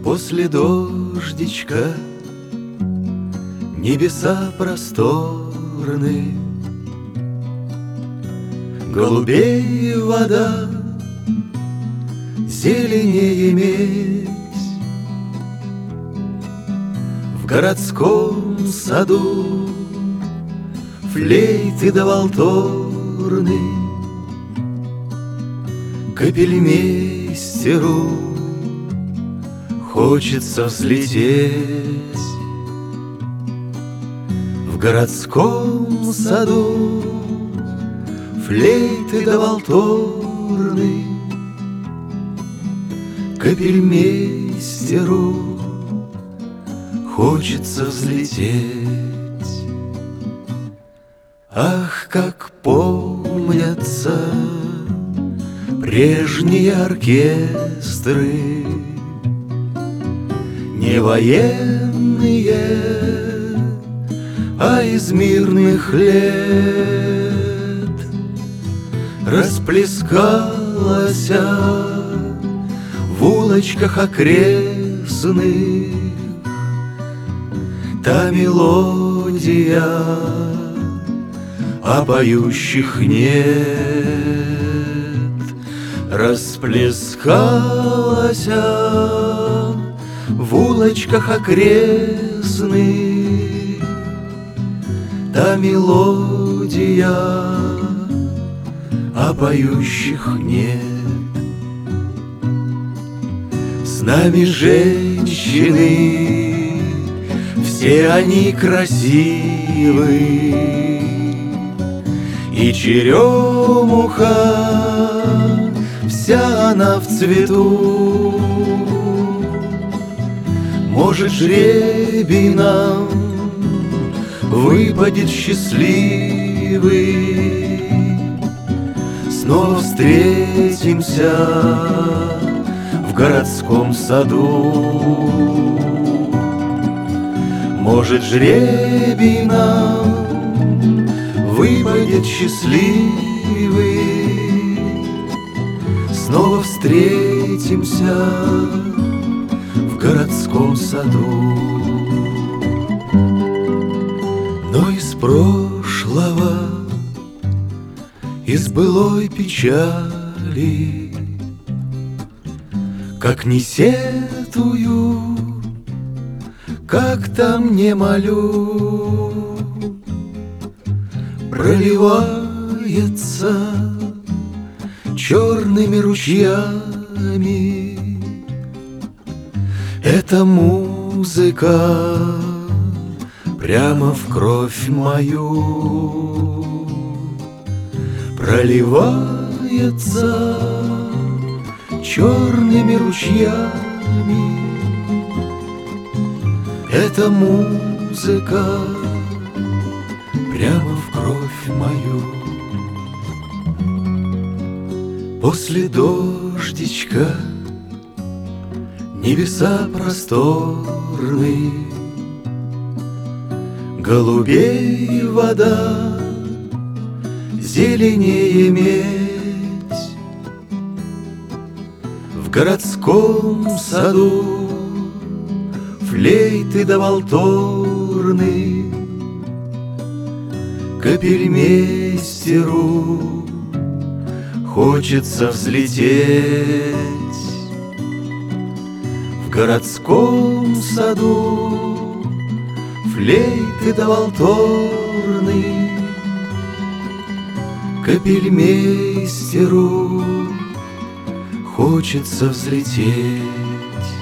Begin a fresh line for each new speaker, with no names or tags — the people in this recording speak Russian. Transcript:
После дождичка небеса просторны, голубей вода, зеленее медь. В городском саду флейты да валторны, капельмейстеру хочется взлететь. В городском саду флейты да валторны, капельмейстеру хочется взлететь. Ах, как помнятся прежние оркестры, не военные, а из мирных лет. Расплескалась в улочках окрестных та мелодия, а поющих нет. Расплескалась в улочках окрестных та мелодия, а поющих нет. С нами женщины, все они красивы, и черемуха вся она в цвету. Может, жребий нам выпадет счастливый, снова встретимся в городском саду. Может, жребий нам выпадет счастливый, снова встретимся в городском саду. Но из прошлого, из былой печали, как не сетую, как там не молю, проливается черными ручьями эта музыка прямо в кровь мою. Проливается черными ручьями эта музыка прямо в кровь мою. После дождичка небеса просторны, голубей вода, зеленее медь. В городском саду флейты да валторны, капельмейстеру хочется взлететь. В городском саду флейты да валторны, капельмейстеру хочется взлететь.